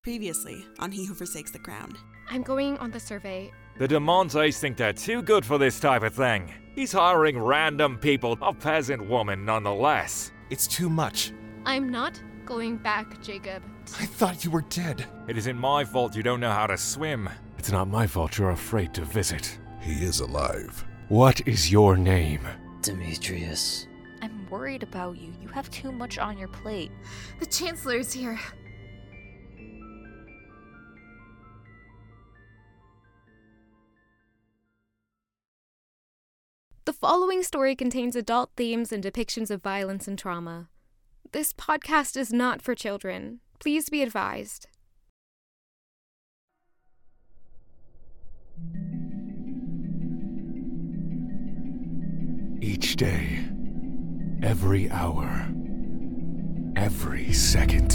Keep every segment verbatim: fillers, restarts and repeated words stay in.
Previously on He Who Forsakes the Crown. I'm going on the survey. The De Montes think they're too good for this type of thing. He's hiring random people, a peasant woman nonetheless. It's too much. I'm not going back, Jacob. I thought you were dead. It isn't my fault you don't know how to swim. It's not my fault you're afraid to visit. He is alive. What is your name? Demetrius. I'm worried about you. You have too much on your plate. The Chancellor's here. The following story contains adult themes and depictions of violence and trauma. This podcast is not for children. Please be advised. Each day, every hour, every second,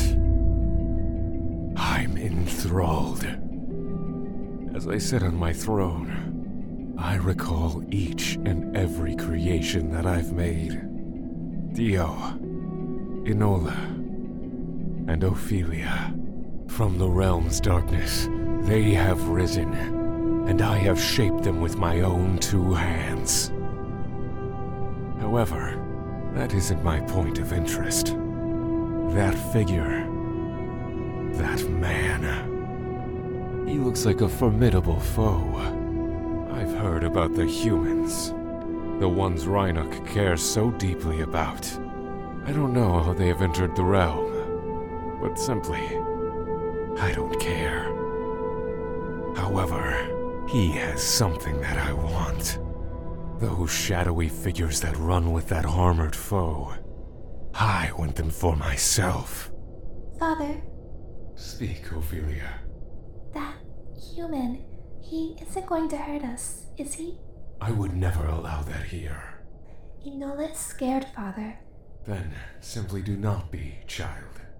I'm enthralled. As I sit on my throne, I recall each and every creation that I've made. Dio, Enola, and Ophelia. From the realm's darkness, they have risen, and I have shaped them with my own two hands. However, that isn't my point of interest. That figure, that man, he looks like a formidable foe. I've heard about the humans, the ones Rhinoc cares so deeply about. I don't know how they have entered the realm, but simply, I don't care. However, he has something that I want. Those shadowy figures that run with that armored foe, I want them for myself. Father. Speak, Ophelia. That human, he isn't going to hurt us, is he? I would never allow that here. Enola is scared, Father. Then simply do not be, child.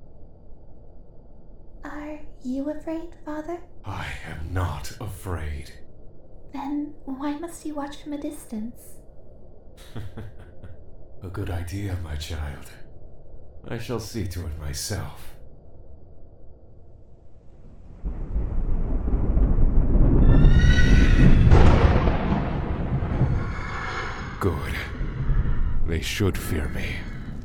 Are you afraid, Father? I am not afraid. Then why must you watch from a distance? A good idea, my child. I shall see to it myself. Good. They should fear me.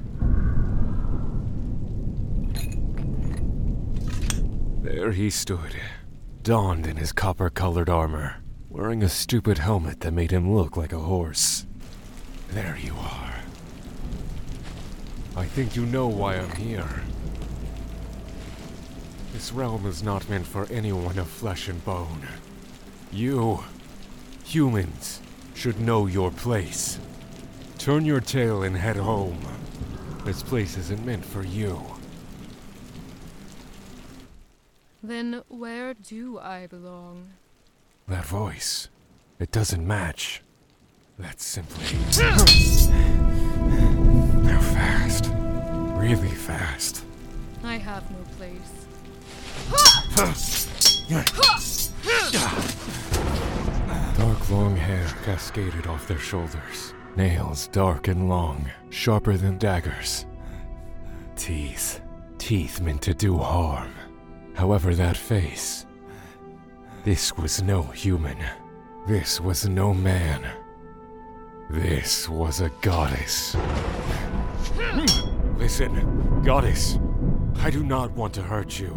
There he stood, donned in his copper-colored armor, wearing a stupid helmet that made him look like a horse. There you are. I think you know why I'm here. This realm is not meant for anyone of flesh and bone. You, humans, should know your place. Turn your tail and head home. This place isn't meant for you. Then where do I belong? That voice, it doesn't match. That's simply... Now fast. Really fast. I have no place. Dark long hair cascaded off their shoulders. Nails dark and long, sharper than daggers. Teeth. Teeth meant to do harm. However, that face... This was no human. This was no man. This was a goddess. Listen, goddess. I do not want to hurt you.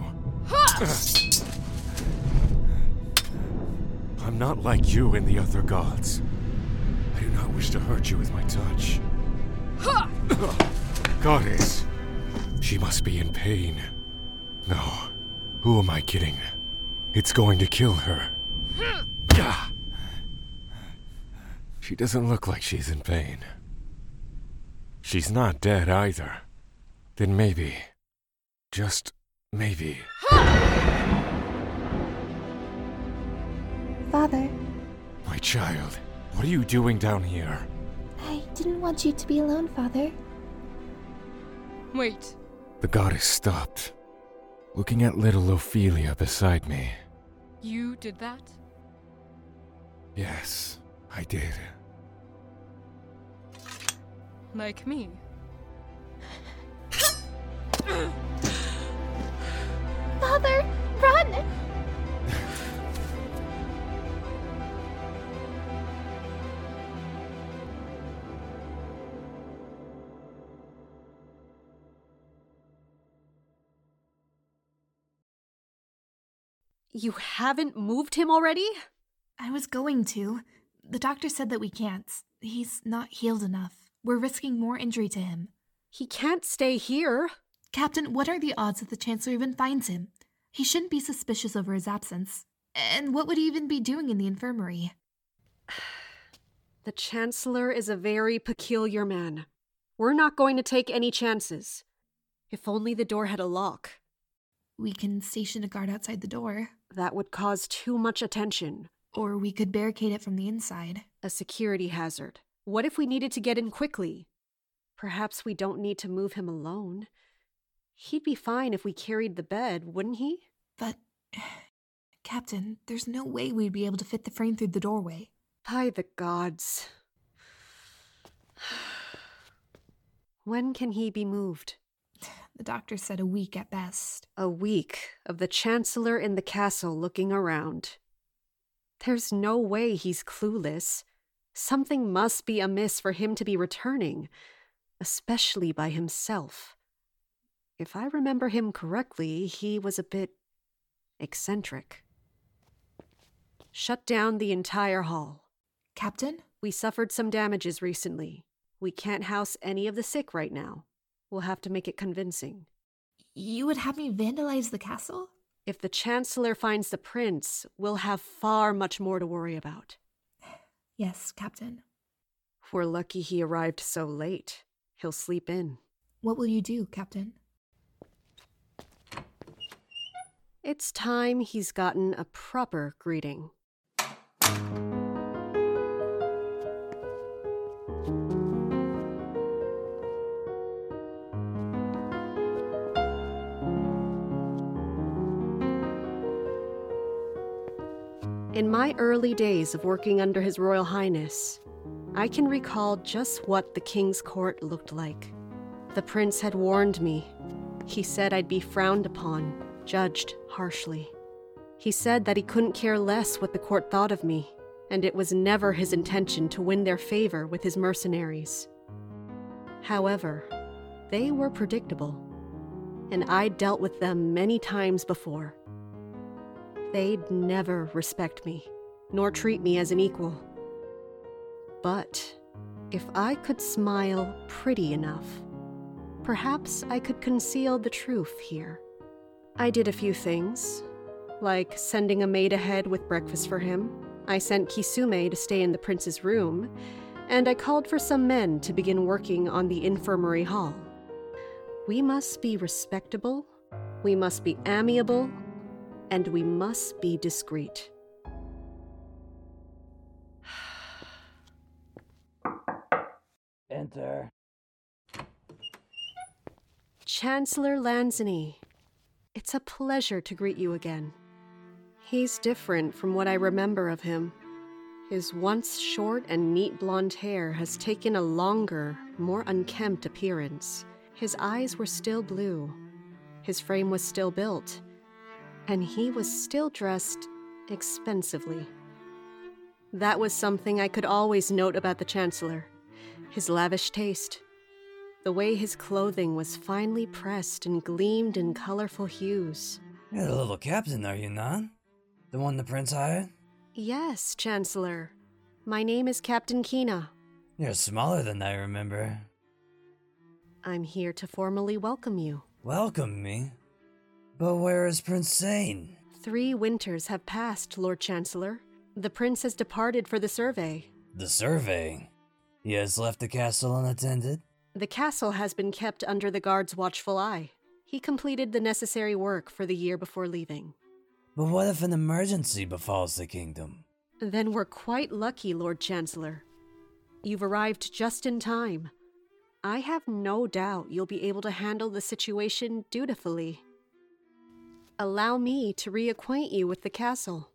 I'm not like you and the other gods. I do not wish to hurt you with my touch. Goddess. She must be in pain. No. Who am I kidding? It's going to kill her. She doesn't look like she's in pain. She's not dead either. Then maybe, just maybe. Father. My child, what are you doing down here? I didn't want you to be alone, Father. Wait. The goddess stopped, looking at little Ophelia beside me. You did that? Yes, I did. Like me. Father! Run! You haven't moved him already? I was going to. The doctor said that we can't. He's not healed enough. We're risking more injury to him. He can't stay here. Captain, what are the odds that the Chancellor even finds him? He shouldn't be suspicious over his absence. And what would he even be doing in the infirmary? The Chancellor is a very peculiar man. We're not going to take any chances. If only the door had a lock. We can station a guard outside the door. That would cause too much attention. Or we could barricade it from the inside. A security hazard. What if we needed to get in quickly? Perhaps we don't need to move him alone. He'd be fine if we carried the bed, wouldn't he? But, Captain, there's no way we'd be able to fit the frame through the doorway. By the gods. When can he be moved? The doctor said a week at best. A week of the Chancellor in the castle looking around. There's no way he's clueless. Something must be amiss for him to be returning, especially by himself. If I remember him correctly, he was a bit eccentric. Shut down the entire hall. Captain? We suffered some damages recently. We can't house any of the sick right now. We'll have to make it convincing. You would have me vandalize the castle? If the Chancellor finds the prince, we'll have far much more to worry about. Yes, Captain. We're lucky he arrived so late. He'll sleep in. What will you do, Captain? It's time he's gotten a proper greeting. In my early days of working under His Royal Highness, I can recall just what the King's court looked like. The prince had warned me. He said I'd be frowned upon, judged harshly. He said that he couldn't care less what the court thought of me, and it was never his intention to win their favor with his mercenaries. However, they were predictable, and I'd dealt with them many times before. They'd never respect me, nor treat me as an equal. But if I could smile pretty enough, perhaps I could conceal the truth here. I did a few things, like sending a maid ahead with breakfast for him. I sent Kisume to stay in the prince's room, and I called for some men to begin working on the infirmary hall. We must be respectable, we must be amiable, and we must be discreet. Enter. Chancellor Lanzini, it's a pleasure to greet you again. He's different from what I remember of him. His once short and neat blonde hair has taken a longer, more unkempt appearance. His eyes were still blue. His frame was still built. And he was still dressed expensively. That was something I could always note about the Chancellor. His lavish taste. The way his clothing was finely pressed and gleamed in colorful hues. You're the little captain, are you not? The one the prince hired? Yes, Chancellor. My name is Captain Kina. You're smaller than I remember. I'm here to formally welcome you. Welcome me? But where is Prince Zane? Three winters have passed, Lord Chancellor. The prince has departed for the survey. The survey? He has left the castle unattended? The castle has been kept under the guard's watchful eye. He completed the necessary work for the year before leaving. But what if an emergency befalls the kingdom? Then we're quite lucky, Lord Chancellor. You've arrived just in time. I have no doubt you'll be able to handle the situation dutifully. Allow me to reacquaint you with the castle.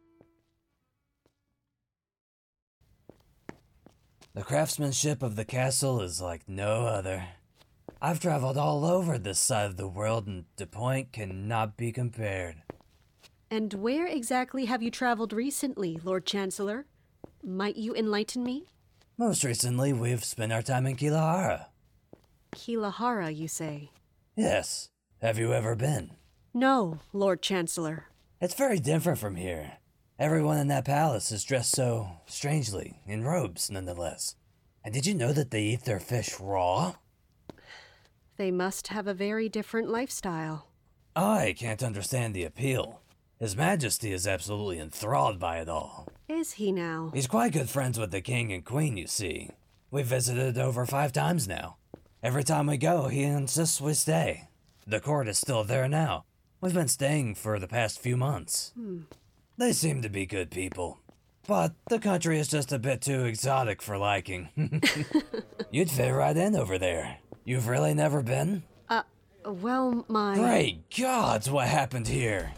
The craftsmanship of the castle is like no other. I've traveled all over this side of the world, and the point cannot be compared. And where exactly have you traveled recently, Lord Chancellor? Might you enlighten me? Most recently, we've spent our time in Kilahara. Kilahara, you say? Yes. Have you ever been? No, Lord Chancellor. It's very different from here. Everyone in that palace is dressed so strangely, in robes nonetheless. And did you know that they eat their fish raw? They must have a very different lifestyle. I can't understand the appeal. His Majesty is absolutely enthralled by it all. Is he now? He's quite good friends with the King and Queen, you see. We've visited over five times now. Every time we go, he insists we stay. The court is still there now. We've been staying for the past few months. Hmm. They seem to be good people. But the country is just a bit too exotic for liking. You'd fit right in over there. You've really never been? Uh, well, my... Great gods, what happened here?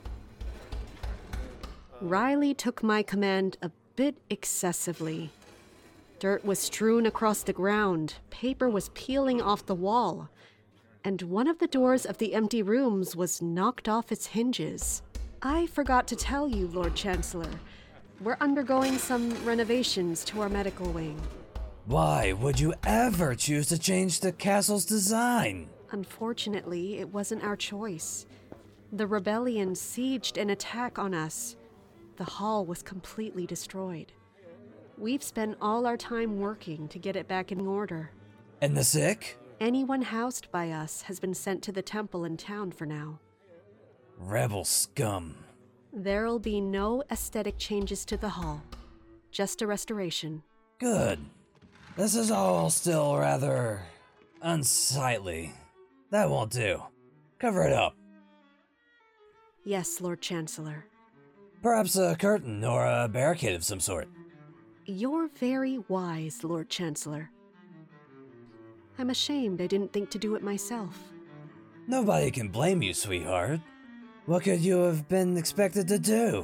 Riley took my command a bit excessively. Dirt was strewn across the ground, paper was peeling off the wall, and one of the doors of the empty rooms was knocked off its hinges. I forgot to tell you, Lord Chancellor, we're undergoing some renovations to our medical wing. Why would you ever choose to change the castle's design? Unfortunately, it wasn't our choice. The rebellion sieged an attack on us. The hall was completely destroyed. We've spent all our time working to get it back in order. And the sick? Anyone housed by us has been sent to the temple in town for now. Rebel scum. There'll be no aesthetic changes to the hall. Just a restoration. Good. This is all still rather unsightly. That won't do. Cover it up. Yes, Lord Chancellor. Perhaps a curtain or a barricade of some sort. You're very wise, Lord Chancellor. I'm ashamed I didn't think to do it myself. Nobody can blame you, sweetheart. What could you have been expected to do?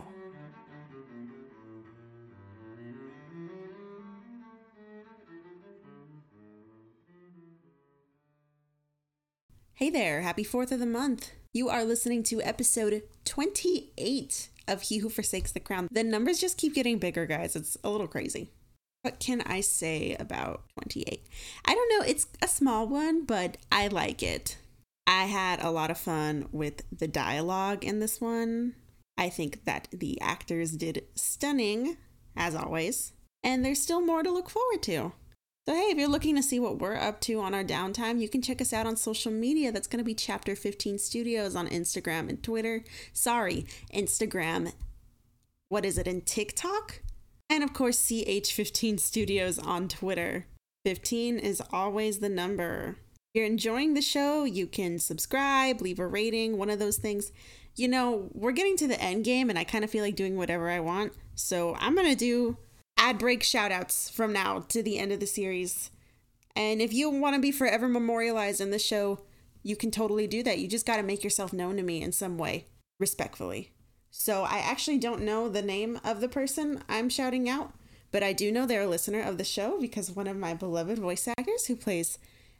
Hey there, happy fourth of the month. You are listening to episode twenty-eight of He Who Forsakes the Crown. The numbers just keep getting bigger, guys. It's a little crazy. What can I say about twenty-eight? I don't know, it's a small one, but I like it. I had a lot of fun with the dialogue in this one. I think that the actors did stunning, as always. And there's still more to look forward to. So hey, if you're looking to see what we're up to on our downtime, you can check us out on social media. That's going to be Chapter fifteen Studios on Instagram and Twitter. Sorry, Instagram. What is it, in TikTok? And of course, C H fifteen Studios on Twitter. fifteen is always the number. If you're enjoying the show, you can subscribe, leave a rating, one of those things. You know, we're getting to the end game and I kind of feel like doing whatever I want. So I'm going to do ad break shout outs from now to the end of the series. And if you want to be forever memorialized in the show, you can totally do that. You just got to make yourself known to me in some way, respectfully. So I actually don't know the name of the person I'm shouting out, but I do know they're a listener of the show because one of my beloved voice actors who plays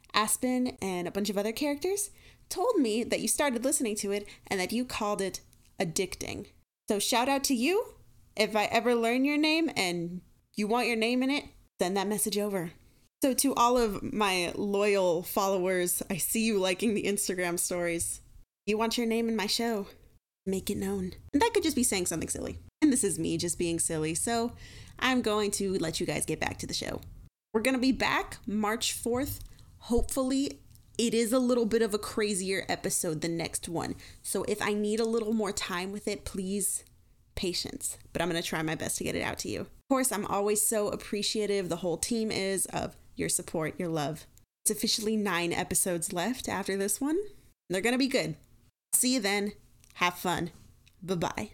Aspen and a bunch of other characters told me that you started listening to it and that you called it addicting. So shout out to you. If I ever learn your name and you want your name in it, send that message over. So to all of my loyal followers, I see you liking the Instagram stories. You want your name in my show? Make it known. And that could just be saying something silly. And this is me just being silly. So I'm going to let you guys get back to the show. We're going to be back March fourth. Hopefully it is a little bit of a crazier episode than next one. So if I need a little more time with it, please patience. But I'm going to try my best to get it out to you. Of course, I'm always so appreciative, the whole team is, of your support, your love. It's officially nine episodes left after this one. They're going to be good. See you then. Have fun. Bye-bye.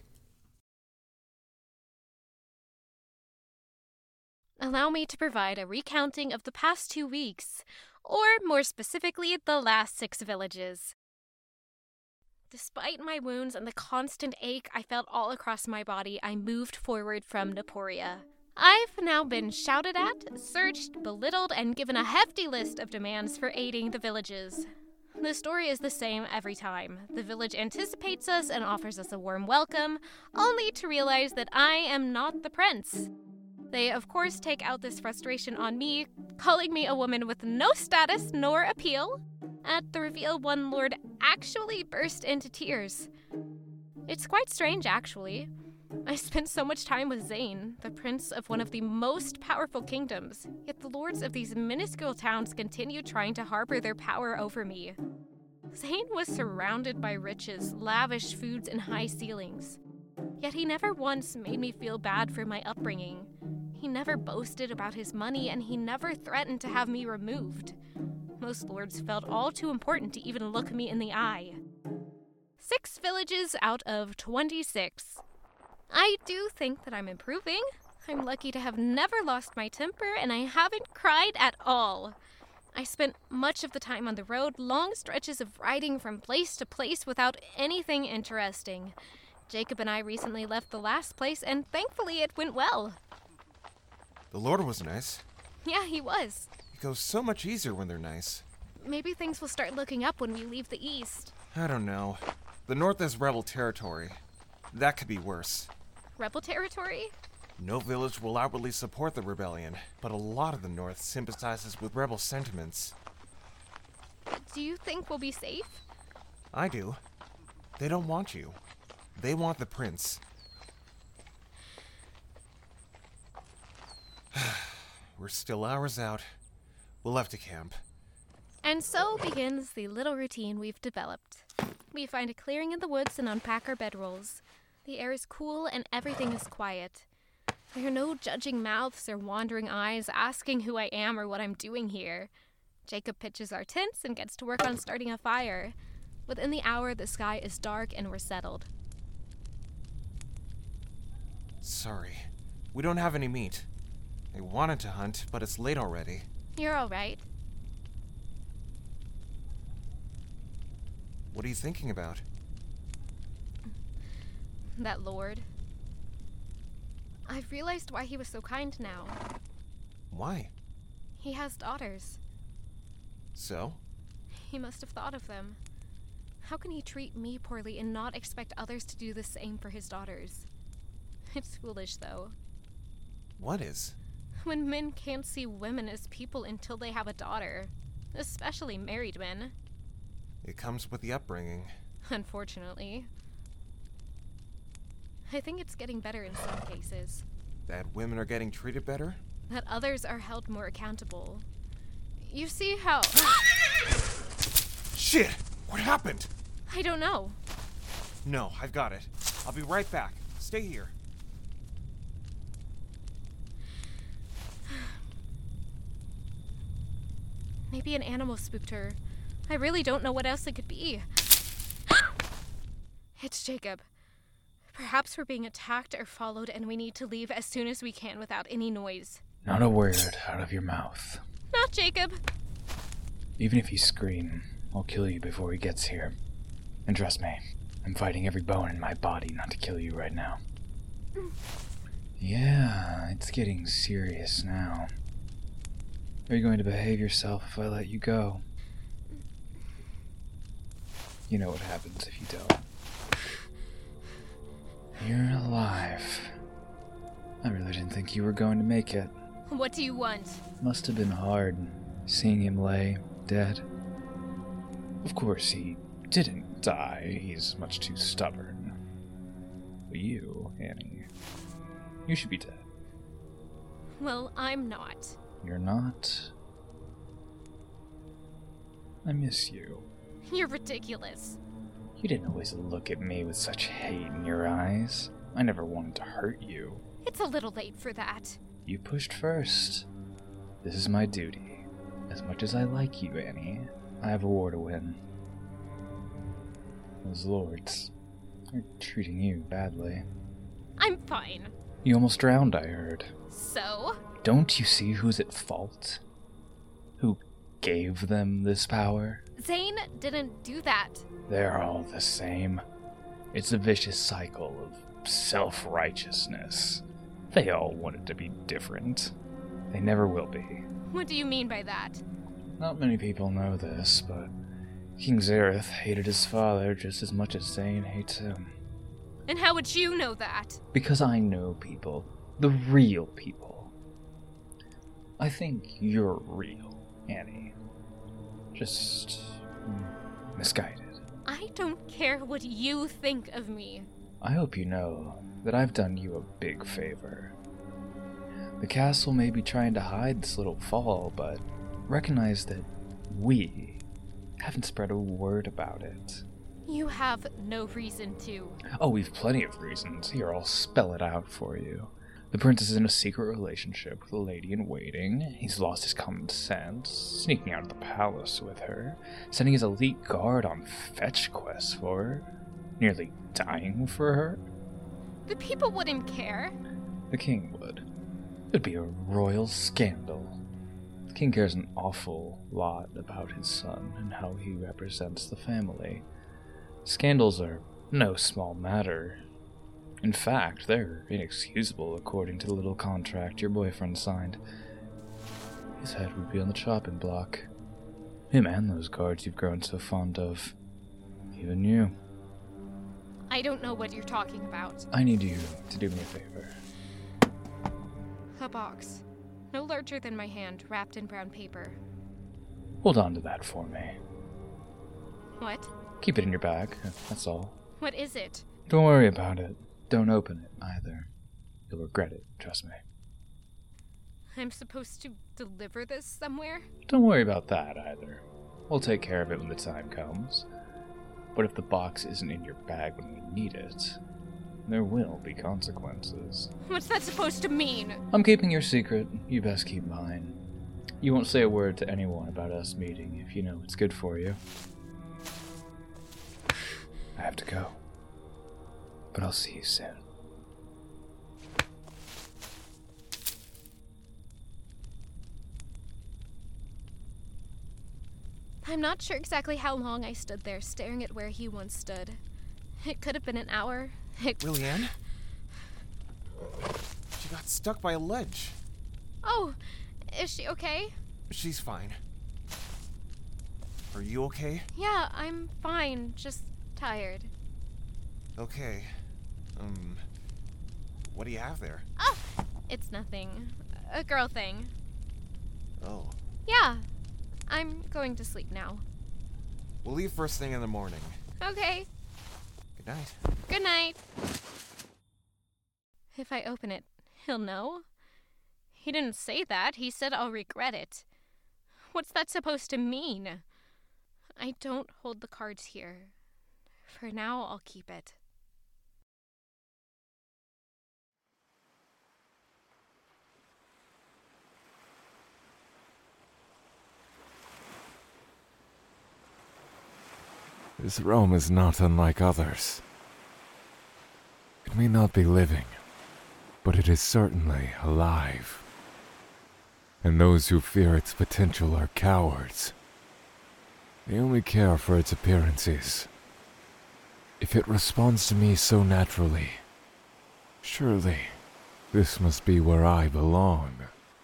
Allow me to provide a recounting of the past two weeks, or more specifically, the last six villages. Despite my wounds and the constant ache I felt all across my body, I moved forward from Naporia. I've now been shouted at, searched, belittled, and given a hefty list of demands for aiding the villages. The story is the same every time. The village anticipates us and offers us a warm welcome, only to realize that I am not the prince. They, of course, take out this frustration on me, calling me a woman with no status nor appeal. At the reveal, one lord actually burst into tears. It's quite strange, actually. I spent so much time with Zane, the prince of one of the most powerful kingdoms, yet the lords of these minuscule towns continue trying to harbor their power over me. Zane was surrounded by riches, lavish foods, and high ceilings. Yet he never once made me feel bad for my upbringing. He never boasted about his money, and he never threatened to have me removed. Most lords felt all too important to even look me in the eye. Six villages out of twenty-six. I do think that I'm improving. I'm lucky to have never lost my temper, and I haven't cried at all. I spent much of the time on the road, long stretches of riding from place to place without anything interesting. Jacob and I recently left the last place, and thankfully it went well. The Lord was nice. Yeah, he was. It goes so much easier when they're nice. Maybe things will start looking up when we leave the east. I don't know. The north is rebel territory. That could be worse. Rebel territory? No village will outwardly support the rebellion, but a lot of the north sympathizes with rebel sentiments. Do you think we'll be safe? I do. They don't want you. They want the prince. We're still hours out. We'll have to camp. And so begins the little routine we've developed. We find a clearing in the woods and unpack our bedrolls. The air is cool and everything is quiet. There are no judging mouths or wandering eyes asking who I am or what I'm doing here. Jacob pitches our tents and gets to work on starting a fire. Within the hour, the sky is dark and we're settled. Sorry. We don't have any meat. I wanted to hunt, but it's late already. You're all right. What are you thinking about? That lord. I've realized why he was so kind now. Why? He has daughters. So? He must have thought of them. How can he treat me poorly and not expect others to do the same for his daughters? It's foolish, though. What is? When men can't see women as people until they have a daughter. Especially married men. It comes with the upbringing. Unfortunately. I think it's getting better in some cases. That women are getting treated better? That others are held more accountable. You see how... Shit! What happened? I don't know. No, I've got it. I'll be right back. Stay here. Maybe an animal spooked her. I really don't know what else it could be. It's Jacob. Perhaps we're being attacked or followed and we need to leave as soon as we can without any noise. Not a word out of your mouth. Not Jacob. Even if you scream, I'll kill you before he gets here. And trust me, I'm fighting every bone in my body not to kill you right now. Yeah, it's getting serious now. Are you going to behave yourself if I let you go? You know what happens if you don't. You're alive. I really didn't think you were going to make it. What do you want? Must have been hard, seeing him lay dead. Of course, he didn't die. He's much too stubborn. But you, Annie, you should be dead. Well, I'm not. You're not? I miss you. You're ridiculous. You didn't always look at me with such hate in your eyes. I never wanted to hurt you. It's a little late for that. You pushed first. This is my duty. As much as I like you, Annie, I have a war to win. Those lords are treating you badly. I'm fine. You almost drowned, I heard. So? Don't you see who's at fault? Who gave them this power? Zane didn't do that. They're all the same. It's a vicious cycle of self-righteousness. They all wanted to be different. They never will be. What do you mean by that? Not many people know this, but King Zareth hated his father just as much as Zane hates him. And how would you know that? Because I know people. The real people. I think you're real, Annie. Just mm, misguided. I don't care what you think of me. I hope you know that I've done you a big favor. The castle may be trying to hide this little fall, but recognize that we haven't spread a word about it. You have no reason to. Oh, we've plenty of reasons. Here, I'll spell it out for you. The prince is in a secret relationship with a lady-in-waiting. He's lost his common sense, sneaking out of the palace with her, sending his elite guard on fetch quests for her, nearly dying for her. The people wouldn't care. The king would. It'd be a royal scandal. The king cares an awful lot about his son and how he represents the family. Scandals are no small matter. In fact, they're inexcusable according to the little contract your boyfriend signed. His head would be on the chopping block. Him and those guards you've grown so fond of. Even you. I don't know what you're talking about. I need you to do me a favor. A box. No larger than my hand, wrapped in brown paper. Hold on to that for me. What? Keep it in your bag, that's all. What is it? Don't worry about it. Don't open it, either. You'll regret it, trust me. I'm supposed to deliver this somewhere? Don't worry about that, either. We'll take care of it when the time comes. But if the box isn't in your bag when we need it, there will be consequences. What's that supposed to mean? I'm keeping your secret. You best keep mine. You won't say a word to anyone about us meeting if you know it's good for you. I have to go. But I'll see you soon. I'm not sure exactly how long I stood there staring at where he once stood. It could have been an hour. It... Lilianne? She got stuck by a ledge. Oh, is she okay? She's fine. Are you okay? Yeah, I'm fine. Just tired. Okay. Um, what do you have there? Oh, it's nothing. A girl thing. Oh. Yeah, I'm going to sleep now. We'll leave first thing in the morning. Okay. Good night. Good night. If I open it, he'll know. He didn't say that. He said I'll regret it. What's that supposed to mean? I don't hold the cards here. For now, I'll keep it. This realm is not unlike others. It may not be living, but it is certainly alive. And those who fear its potential are cowards. They only care for its appearances. If it responds to me so naturally, surely this must be where I belong.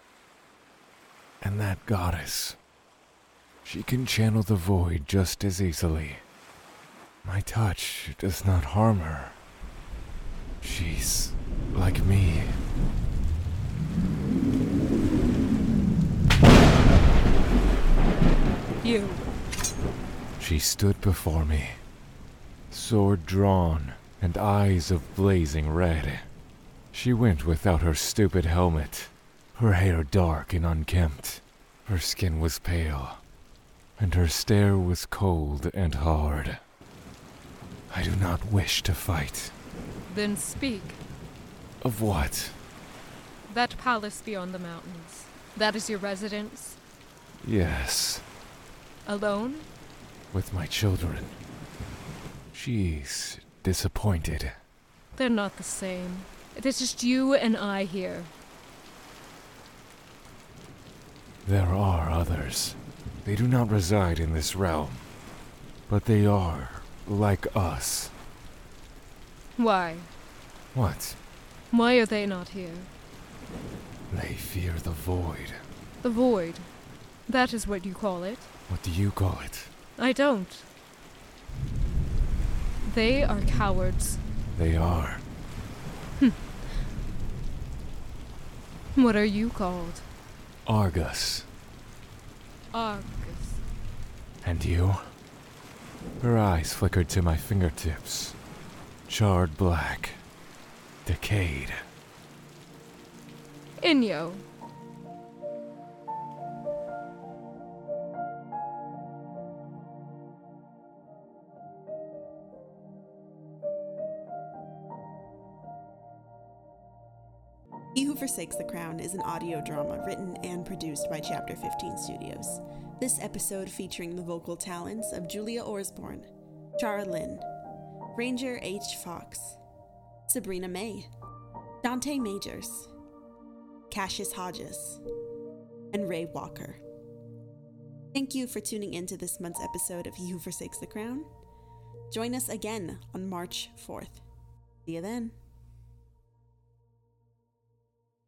And that goddess, she can channel the void just as easily. My touch does not harm her. She's like me. You. She stood before me, sword drawn and eyes of blazing red. She went without her stupid helmet, her hair dark and unkempt. Her skin was pale, and her stare was cold and hard. I do not wish to fight. Then speak. Of what? That palace beyond the mountains. That is your residence? Yes. Alone? With my children. She's disappointed. They're not the same. It is just you and I here. There are others. They do not reside in this realm, but they are like us. Why? What? Why are they not here? They fear the void. The void? That is what you call it? What do you call it? I don't. They are cowards. They are. What are you called? Argus. Argus. And you? Her eyes flickered to my fingertips. Charred black. Decayed. Inyo. He Who Forsakes the Crown is an audio drama written and produced by Chapter fifteen Studios. This episode featuring the vocal talents of Julia Orsborn, Chara Lynn, Ranger H. Fox, Sabrina May, Dante Majors, Cassius Hodges, and Ray Walker. Thank you for tuning in to this month's episode of He Who Forsakes the Crown. Join us again on March fourth. See you then.